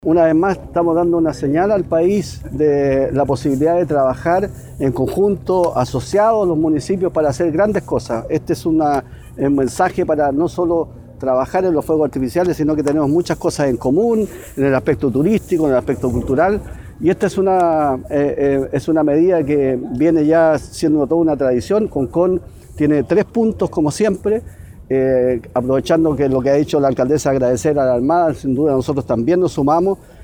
Una vez más estamos dando una señal al país de la posibilidad de trabajar en conjunto, asociados los municipios para hacer grandes cosas. Este es un mensaje para no solo trabajar en los fuegos artificiales, sino que tenemos muchas cosas en común, en el aspecto turístico, en el aspecto cultural. Y esta es una medida que viene ya siendo toda una tradición. Concón tiene 3 puntos como siempre. Aprovechando que lo que ha dicho la alcaldesa, agradecer a la Armada, sin duda nosotros también nos sumamos.